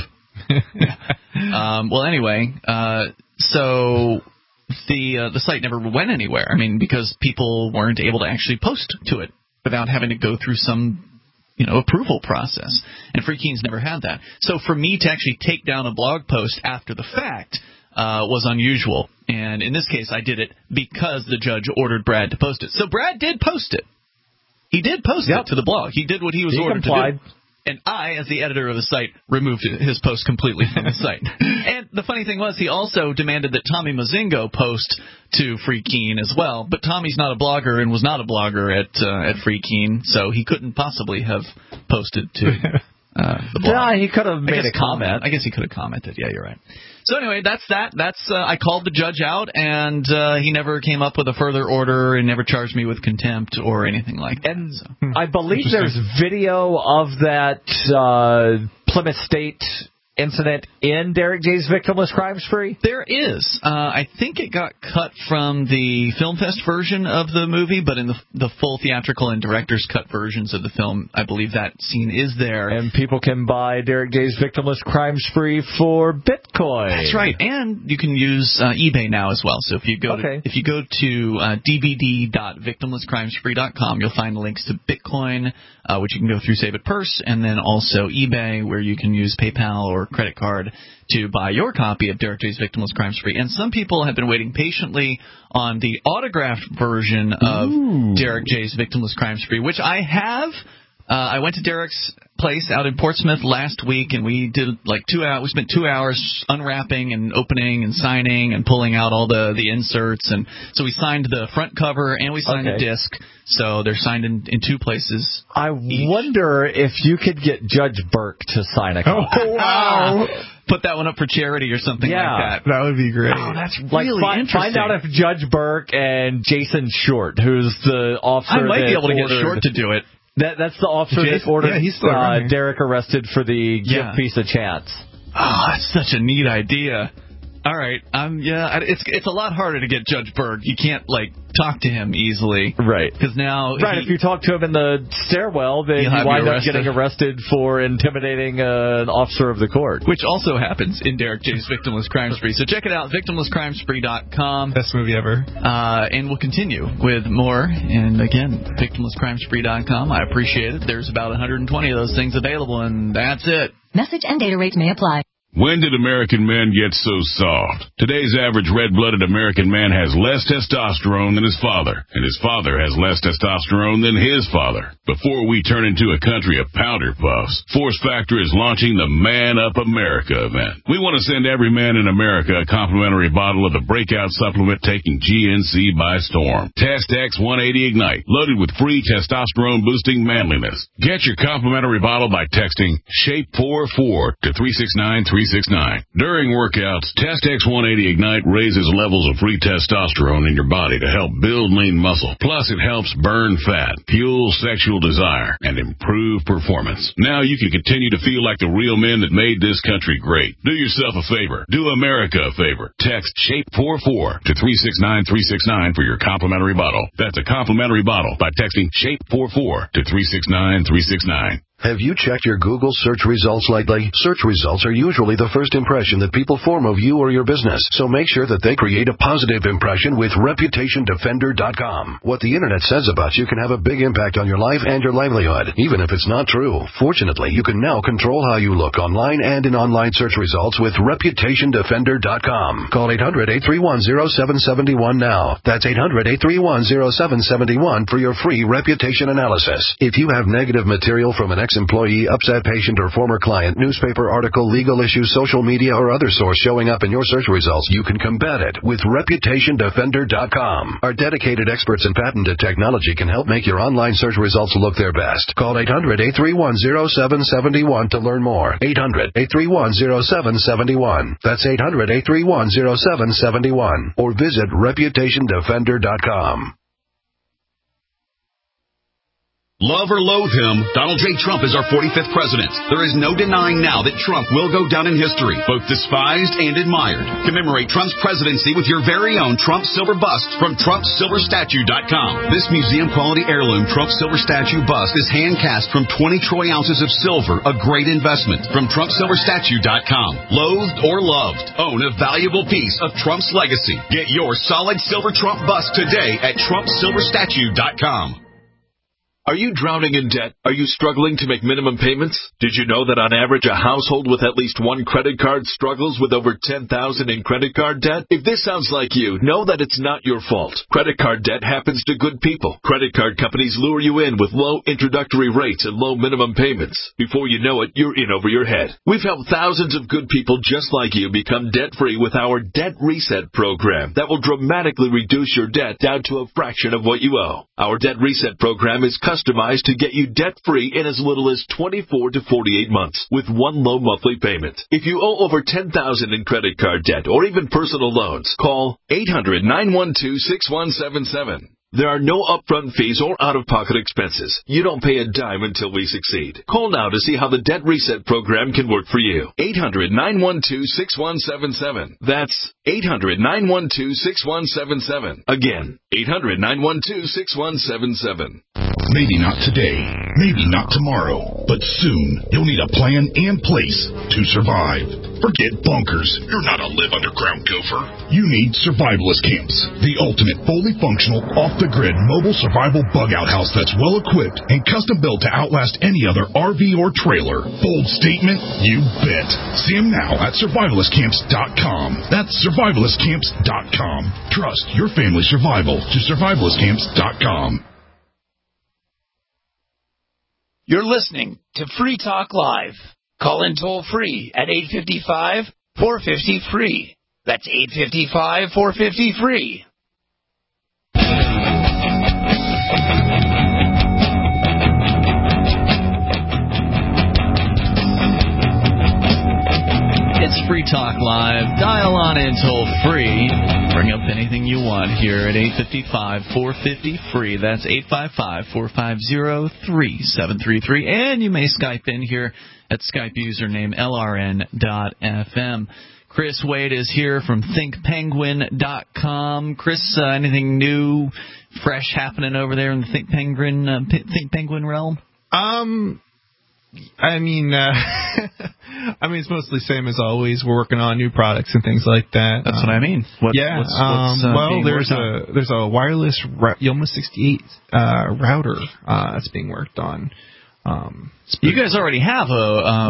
Well, anyway, so the site never went anywhere. I mean, because people weren't able to actually post to it without having to go through some approval process. And Free Keene's never had that. So for me to actually take down a blog post after the fact was unusual. And in this case, I did it because the judge ordered Brad to post it. So Brad did post it. He did post it to the blog. He did what he was ordered to do. And I, as the editor of the site, removed his post completely from the site. And the funny thing was, he also demanded that Tommy Mozingo post to Free Keene as well. But Tommy's not a blogger and was not a blogger at Free Keene, so he couldn't possibly have posted to the blog. Yeah, he could have made a comment. I guess he could have commented. Yeah, you're right. So anyway, that's that. I called the judge out, and he never came up with a further order and never charged me with contempt or anything like that. And I believe there's video of that Plymouth State incident in Derek J's Victimless Crime Spree? There is. I think it got cut from the Film Fest version of the movie, but in the full theatrical and director's cut versions of the film, I believe that scene is there. And people can buy Derek J's Victimless Crime Spree for Bitcoin. That's right. And you can use eBay now as well. So if you go to dvd.victimlesscrimespree.com, you'll find links to Bitcoin, which you can go through Save It Purse, and then also eBay, where you can use PayPal or credit card to buy your copy of Derek J's Victimless Crime Spree. And some people have been waiting patiently on the autographed version of Derek J's Victimless Crime Spree, which I have. I went to Derek's place out in Portsmouth last week, and we did like 2 hours. We spent 2 hours unwrapping and opening and signing and pulling out all the inserts. And so we signed the front cover and we signed the disc. So they're signed in two places. I wonder if you could get Judge Burke to sign a copy. Oh, wow. Put that one up for charity or something like that. That would be great. Oh, that's really interesting. Find out if Judge Burke and Jason Short, who's the officer I might be able to get Short to do it. That's the officer that ordered Derek arrested for the gift piece of chance. Oh, that's such a neat idea. All right. It's a lot harder to get Judge Berg. You can't, talk to him easily. Right. Because now... Right, if you talk to him in the stairwell, then you wind up getting arrested for intimidating an officer of the court. Which also happens in Derek J's Victimless Crime Spree. So check it out, victimlesscrimespree.com. Best movie ever. And we'll continue with more. And again, victimlesscrimespree.com. I appreciate it. There's about 120 of those things available, and that's it. Message and data rates may apply. When did American men get so soft? Today's average red-blooded American man has less testosterone than his father, and his father has less testosterone than his father. Before we turn into a country of powder puffs, Force Factor is launching the Man Up America event. We want to send every man in America a complimentary bottle of the breakout supplement taking GNC by storm. Test X 180 Ignite, loaded with free testosterone-boosting manliness. Get your complimentary bottle by texting SHAPE44 to 369-369. During workouts, Test X 180 Ignite raises levels of free testosterone in your body to help build lean muscle. Plus, it helps burn fat, fuel sexual desire, and improve performance. Now you can continue to feel like the real men that made this country great. Do yourself a favor. Do America a favor. Text SHAPE44 to 369-369 for your complimentary bottle. That's a complimentary bottle by texting SHAPE44 to 369-369. Have you checked your Google search results lately? Search results are usually the first impression that people form of you or your business, so make sure that they create a positive impression with ReputationDefender.com. What the Internet says about you can have a big impact on your life and your livelihood, even if it's not true. Fortunately, you can now control how you look online and in online search results with ReputationDefender.com. Call 800-831-0771 now. That's 800-831-0771 for your free reputation analysis. If you have negative material from an ex-employee, upset patient, or former client, newspaper article, legal issue, social media, or other source showing up in your search results, you can combat it with ReputationDefender.com. Our dedicated experts in patented technology can help make your online search results look their best. Call 800-831-0771 to learn more. 800-831-0771. That's 800-831-0771. Or visit ReputationDefender.com. Love or loathe him, Donald J. Trump is our 45th president. There is no denying now that Trump will go down in history, both despised and admired. Commemorate Trump's presidency with your very own Trump Silver bust from TrumpSilverStatue.com. This museum-quality heirloom Trump Silver Statue bust is hand-cast from 20 troy ounces of silver, a great investment. From TrumpSilverStatue.com. Loathed or loved, own a valuable piece of Trump's legacy. Get your solid silver Trump bust today at TrumpSilverStatue.com. Are you drowning in debt? Are you struggling to make minimum payments? Did you know that on average a household with at least one credit card struggles with over $10,000 in credit card debt? If this sounds like you, know that it's not your fault. Credit card debt happens to good people. Credit card companies lure you in with low introductory rates and low minimum payments. Before you know it, you're in over your head. We've helped thousands of good people just like you become debt-free with our Debt Reset program that will dramatically reduce your debt down to a fraction of what you owe. Our Debt Reset program is customized to get you debt-free in as little as 24 to 48 months with one low monthly payment. If you owe over $10,000 in credit card debt or even personal loans, call 800-912-6177. There are no upfront fees or out-of-pocket expenses. You don't pay a dime until we succeed. Call now to see how the Debt Reset program can work for you. 800-912-6177. That's 800-912-6177. Again, 800-912-6177. Maybe not today, maybe not tomorrow, but soon you'll need a plan and place to survive. Forget bunkers. You're not a live underground gopher. You need survivalist camps, the ultimate fully functional, off-the-grid mobile survival bug-out house that's well-equipped and custom-built to outlast any other RV or trailer. Bold statement? You bet. See them now at survivalistcamps.com. That's survivalistcamps.com. Trust your family's survival to survivalistcamps.com. You're listening to Free Talk Live. Call in toll-free at 855-450-FREE. That's 855-450-FREE. It's Free Talk Live. Dial on in toll-free. Bring up anything you want here at 855-450-FREE. That's 855-450-3733. And you may Skype in here at Skype username LRN.FM. Chris Wade is here from ThinkPenguin.com. Chris, anything new, fresh happening over there in the Think Penguin realm? It's mostly same as always. We're working on new products and things like that. That's what I mean. There's a wireless Yoma 68 router that's being worked on. You guys already have a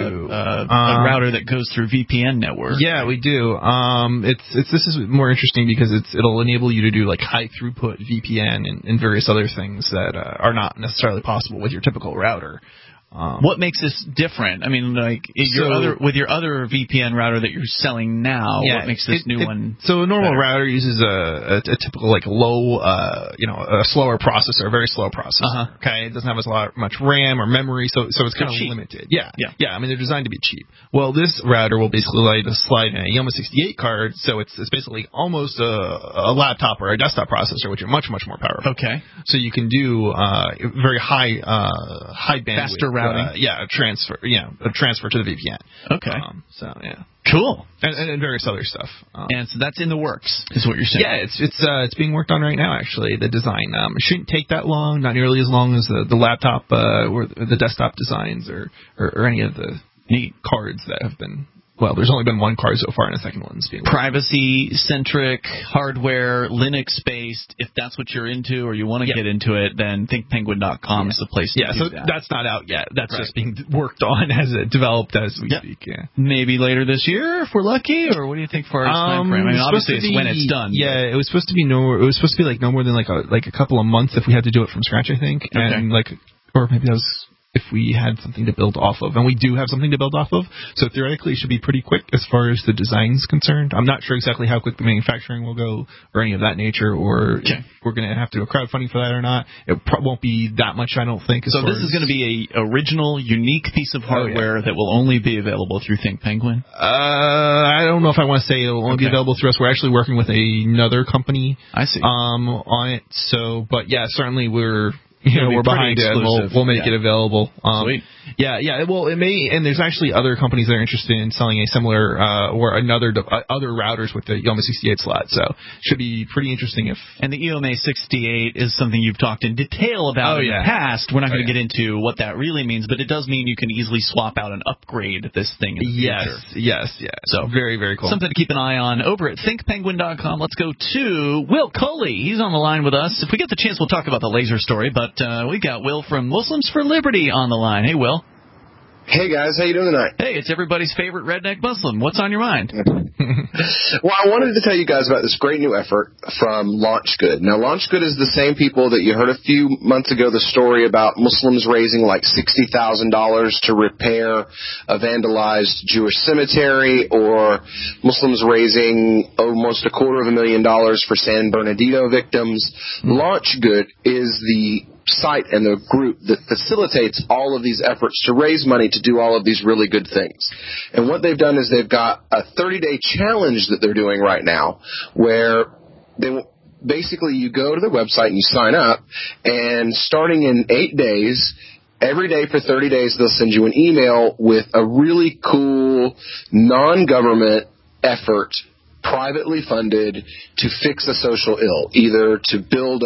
router that goes through VPN network. Yeah, we do. This is more interesting because it'll enable you to do like high throughput VPN and various other things that are not necessarily possible with your typical router. What makes this different? I mean, like with your other VPN router that you're selling now, what makes this new one? So a normal better? router uses a typical like low, a slower processor, a very slow processor. Uh-huh. Okay, it doesn't have much RAM or memory, so it's kind of limited. Yeah. I mean, they're designed to be cheap. Well, this router will basically allow you to slide in a Yoma 68 card, so it's basically almost a laptop or a desktop processor, which are much more powerful. Okay. So you can do very high bandwidth. Faster routing. A transfer to the VPN. Okay. Cool. And various other stuff. And so that's in the works, is what you're saying. Yeah, it's being worked on right now, actually, the design. It shouldn't take that long, not nearly as long as the laptop or the desktop designs or any of the neat cards that have been. Well, there's only been one card so far, and a second one's being worked. Privacy-centric, hardware, Linux-based. If that's what you're into or you want to get into it, then ThinkPenguin.com is the place to do that. Yeah, so that's not out yet. That's just being worked on developed as we speak. Yeah. Maybe later this year, if we're lucky, or what do you think for our time frame? I mean, obviously it's when it's done. Yeah, it was supposed to be no more than like a couple of months if we had to do it from scratch, I think. Okay. And or maybe that was if we had something to build off of. And we do have something to build off of. So theoretically, it should be pretty quick as far as the design's concerned. I'm not sure exactly how quick the manufacturing will go or any of that nature, or if we're going to have to do a crowdfunding for that or not. It won't be that much, I don't think. So this is going to be a original, unique piece of hardware that will only be available through Think Penguin? I don't know if I want to say it will only be available through us. We're actually working with another company on it. So, but yeah, certainly we're we're behind it, and we'll make it available. Sweet. Yeah. Well, it may, and there's actually other companies that are interested in selling a similar or other routers with the EOMA 68 slot. So should be pretty interesting if. And the EOMA 68 is something you've talked in detail about in the past. We're not going to get into what that really means, but it does mean you can easily swap out and upgrade this thing in the future. Yes. So very, very cool. Something to keep an eye on over at thinkpenguin.com. Let's go to Will Coley. He's on the line with us. If we get the chance, we'll talk about the laser story, but we got Will from Muslims for Liberty on the line. Hey, Will. Hey, guys. How you doing tonight? Hey, it's everybody's favorite redneck Muslim. What's on your mind? Well, I wanted to tell you guys about this great new effort from LaunchGood. Now, LaunchGood is the same people that you heard a few months ago the story about Muslims raising like $60,000 to repair a vandalized Jewish cemetery, or Muslims raising almost $250,000 for San Bernardino victims. LaunchGood is the site and the group that facilitates all of these efforts to raise money to do all of these really good things. And what they've done is they've got a 30-day challenge that they're doing right now, where they basically you go to their website and you sign up, and starting in 8 days, every day for 30 days, they'll send you an email with a really cool non-government effort, privately funded, to fix a social ill, either to build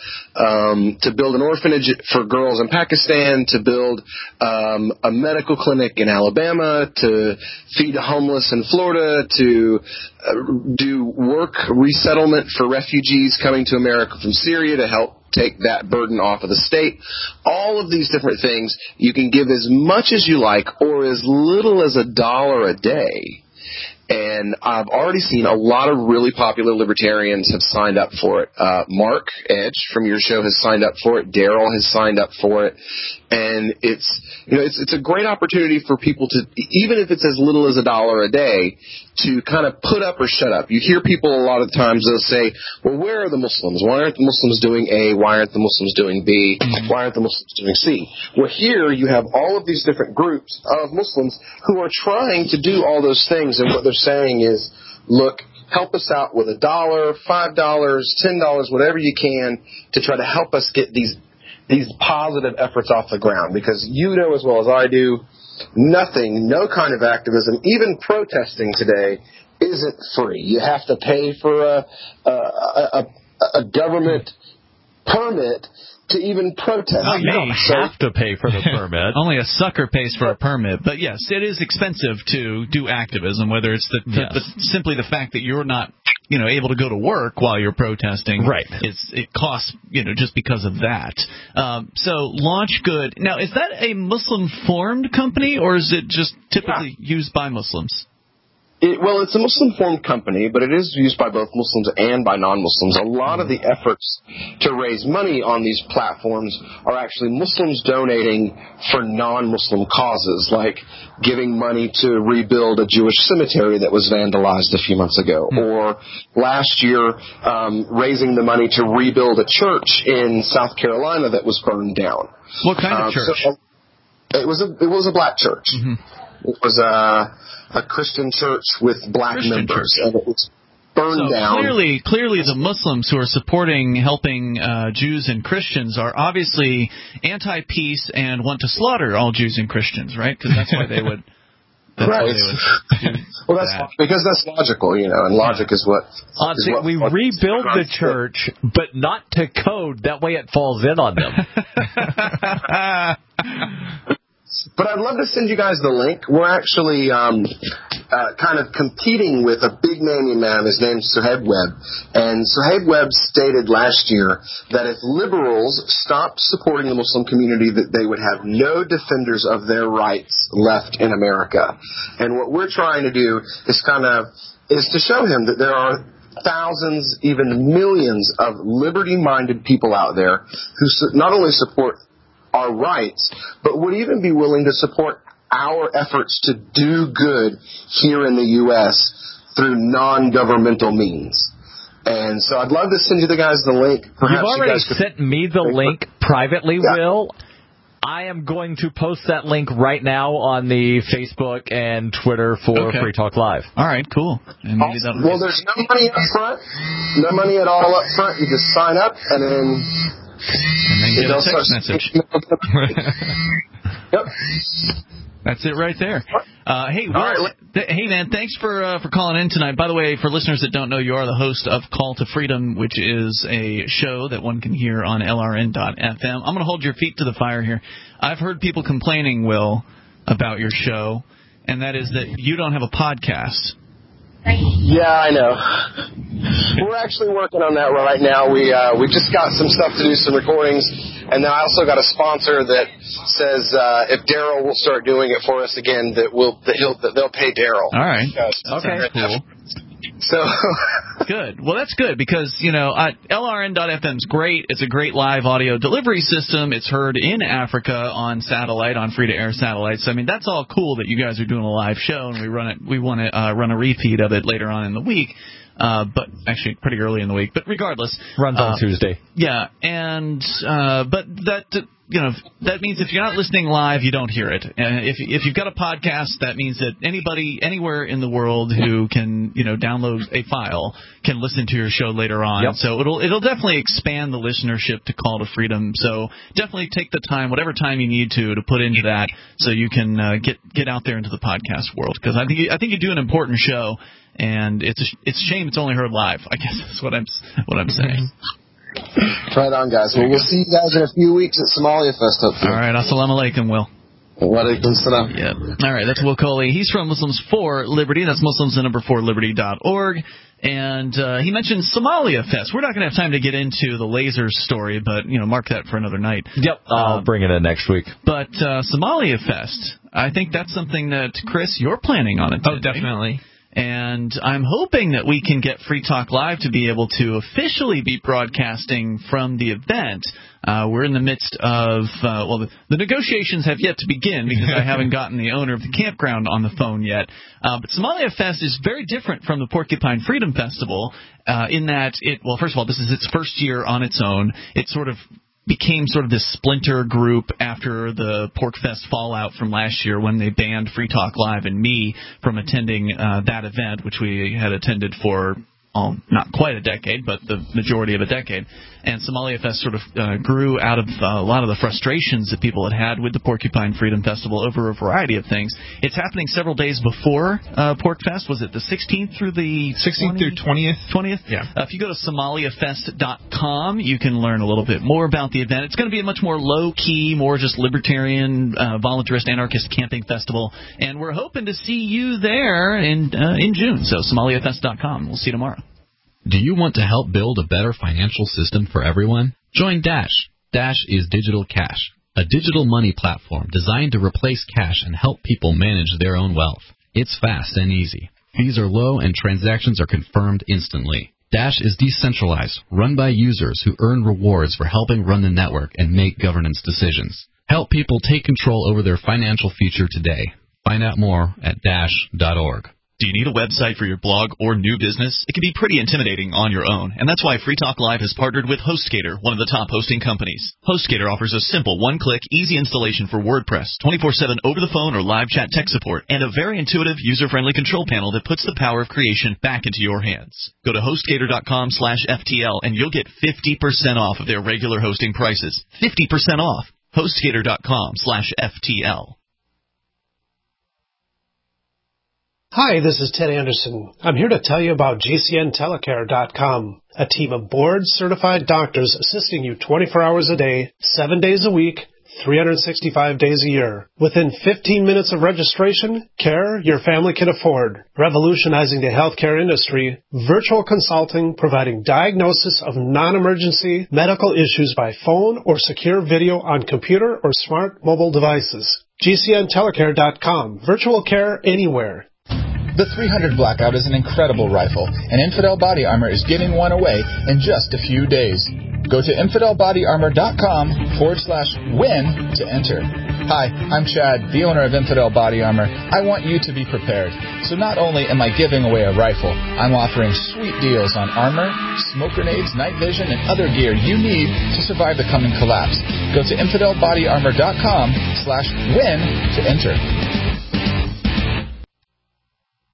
an orphanage for girls in Pakistan, to build a medical clinic in Alabama, to feed the homeless in Florida, to do work resettlement for refugees coming to America from Syria to help take that burden off of the state. All of these different things, you can give as much as you like or as little as $1 a day. And I've already seen a lot of really popular libertarians have signed up for it. Mark Edge from your show has signed up for it. Daryl has signed up for it. And it's a great opportunity for people to, even if it's as little as $1 a day, to kind of put up or shut up. You hear people a lot of times, they'll say, well, where are the Muslims? Why aren't the Muslims doing A? Why aren't the Muslims doing B? Why aren't the Muslims doing C? Well, here you have all of these different groups of Muslims who are trying to do all those things, and what they're saying is, look, help us out with $1, $5, $10, whatever you can, to try to help us get these positive efforts off the ground. Because you know as well as I do, no kind of activism, even protesting today, isn't free. You have to pay for a government permit to even protest. No, you don't have to pay for the permit. Only a sucker pays for a permit. But yes, it is expensive to do activism, whether it's simply the fact that you're not able to go to work while you're protesting. Right. It costs, just because of that. So LaunchGood. Now, is that a Muslim-formed company, or is it just typically used by Muslims? Well, it's a Muslim-formed company, but it is used by both Muslims and by non-Muslims. A lot of the efforts to raise money on these platforms are actually Muslims donating for non-Muslim causes, like giving money to rebuild a Jewish cemetery that was vandalized a few months ago, or last year raising the money to rebuild a church in South Carolina that was burned down. What kind of church? It was a black church. It was a Christian church with black members, and it was burned down. Clearly the Muslims who are supporting helping Jews and Christians are obviously anti-peace and want to slaughter all Jews and Christians, right? Because that's why they would. Well, because that's logical, and logic is what. We rebuild the church, but not to code. That way, it falls in on them. But I'd love to send you guys the link. We're actually kind of competing with a big name man. His name's Suhaib Webb. And Suhaib Webb stated last year that if liberals stopped supporting the Muslim community, that they would have no defenders of their rights left in America. And what we're trying to do is to show him that there are thousands, even millions of liberty-minded people out there who not only support our rights, but would even be willing to support our efforts to do good here in the U.S. through non-governmental means. And so I'd love to send you guys the link. You've already sent me the link privately, Will. I am going to post that link right now on the Facebook and Twitter for Free Talk Live. All right, cool. And maybe well, there's no money up front, no money at all up front. You just sign up, and then And then get a text message. Yep. That's it right there. Hey, hey, man, thanks for calling in tonight. By the way, for listeners that don't know, you are the host of Call to Freedom, which is a show that one can hear on LRN.FM. I'm going to hold your feet to the fire here. I've heard people complaining, Will, about your show, and that is that you don't have a podcast. Yeah, I know. We're actually working on that right now. We just got some stuff to do, some recordings, and then I also got a sponsor that says if Daryl will start doing it for us again, that they'll pay Daryl. All right. Okay. Cool. So good. Well, that's good because, LRN.FM's great. It's a great live audio delivery system. It's heard in Africa on satellite, on free-to-air satellites. I mean, that's all cool that you guys are doing a live show, and we want to run a repeat of it later on in the week. But actually pretty early in the week. But regardless, runs on Tuesday. Yeah, and but that means if you're not listening live, you don't hear it. And if you've got a podcast, that means that anybody anywhere in the world who can download a file can listen to your show later on. Yep. So it'll definitely expand the listenership to Call to Freedom. So definitely take the time, whatever time you need to put into that, so you can get out there into the podcast world. Because I think you do an important show. And it's a shame it's only heard live. I guess that's what I'm saying. Right on, guys. Well, we'll see you guys in a few weeks at Somalia Fest. Hopefully. All right. Assalamu alaikum, Will. Walaikum salam. Yeah. All right. That's Will Coley. He's from Muslims for Liberty. That's Muslims4Liberty.org. And he mentioned Somalia Fest. We're not going to have time to get into the lasers story, but mark that for another night. Yep. I'll bring it in next week. But Somalia Fest, I think that's something that, Chris, you're planning on attending. Oh, definitely. And I'm hoping that we can get Free Talk Live to be able to officially be broadcasting from the event. We're in the midst of, the negotiations have yet to begin because I haven't gotten the owner of the campground on the phone yet. But Somalia Fest is very different from the Porcupine Freedom Festival in that first of all, this is its first year on its own. It sort of became sort of this splinter group after the PorcFest fallout from last year when they banned Free Talk Live and me from attending that event, which we had attended for not quite a decade, but the majority of a decade. And Somalia Fest sort of grew out of a lot of the frustrations that people had with the Porcupine Freedom Festival over a variety of things. It's happening several days before PorcFest. Was it the 16th through the 16th through 20th? 20th? Yeah. If you go to SomaliaFest.com, you can learn a little bit more about the event. It's going to be a much more low-key, more just libertarian, voluntarist, anarchist camping festival. And we're hoping to see you there in June. So SomaliaFest.com. We'll see you tomorrow. Do you want to help build a better financial system for everyone? Join Dash. Dash is Digital Cash, a digital money platform designed to replace cash and help people manage their own wealth. It's fast and easy. Fees are low and transactions are confirmed instantly. Dash is decentralized, run by users who earn rewards for helping run the network and make governance decisions. Help people take control over their financial future today. Find out more at dash.org. Do you need a website for your blog or new business? It can be pretty intimidating on your own, and that's why Free Talk Live has partnered with HostGator, one of the top hosting companies. HostGator offers a simple, one-click, easy installation for WordPress, 24/7 over-the-phone or live chat tech support, and a very intuitive, user-friendly control panel that puts the power of creation back into your hands. Go to HostGator.com/FTL, and you'll get 50% off of their regular hosting prices. 50% off. HostGator.com/FTL. Hi, this is Ted Anderson. I'm here to tell you about GCNTelecare.com, a team of board-certified doctors assisting you 24 hours a day, 7 days a week, 365 days a year. Within 15 minutes of registration, care your family can afford. Revolutionizing the healthcare industry, virtual consulting providing diagnosis of non-emergency medical issues by phone or secure video on computer or smart mobile devices. GCNTelecare.com, virtual care anywhere. The 300 Blackout is an incredible rifle, and Infidel Body Armor is giving one away in just a few days. Go to InfidelBodyArmor.com/win to enter. Hi, I'm Chad, the owner of Infidel Body Armor. I want you to be prepared. So not only am I giving away a rifle, I'm offering sweet deals on armor, smoke grenades, night vision, and other gear you need to survive the coming collapse. Go to InfidelBodyArmor.com/win to enter.